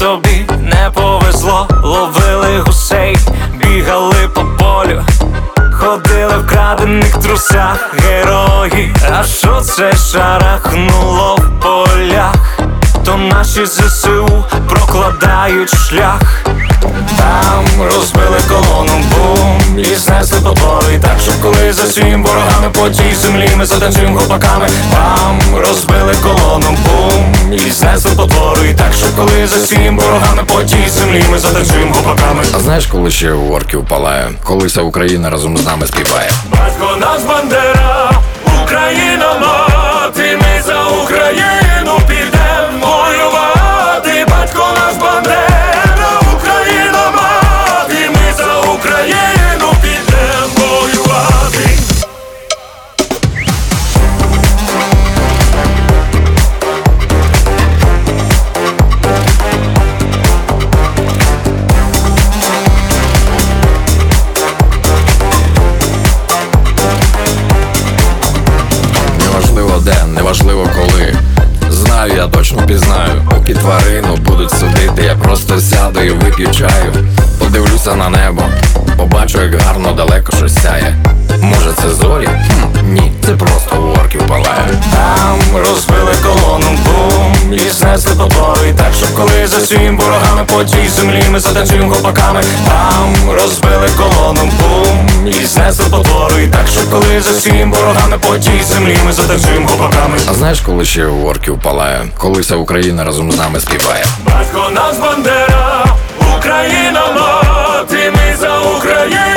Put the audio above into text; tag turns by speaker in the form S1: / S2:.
S1: тобі не повезло, ловили гусей, бігали по полю, ходили в крадених трусах герої. А що це шарахнуло в полях? То наші ЗСУ прокладають шлях. Там розбили колону, бум, і знесли потвори. Так, щоб коли за всім ворогами по тій землі ми затанцюємо гопаками. Там розбили колону, бум, і знесли потвори. Так, щоб коли за всім ворогами по тій землі ми затанцюємо гопаками.
S2: А знаєш, коли ще у орків палає, коли вся Україна разом з нами співає?
S1: Батько наш Бандера, Україна мати, ми за Україну підем воювати. Батько наш Бандера, Україна мати, ми за Україну підем воювати.
S2: Неважливо де, неважливо коли. Знаю, я точно пізнаю. Поки тварину будуть судити, я просто сяду і вип'ю чаю. Подивлюся на небо, побачу, як гарно далеко щось сяє. Може це зорі? Ні, це просто у орків палає.
S1: Там розбили колону, бум, і знесли потвори. Так, щоб коли за всім ворогами по тій землі ми затанцюємо гопаками. Там розбили колону, бум, і знесли потвори. Так, щоб коли за всім ворогами по тій землі ми затанцюємо гопаками.
S2: А знаєш, коли ще у орків палає, коли вся Україна разом з нами співає?
S1: Батько наш Бандера, Україна мати, ми за Україну.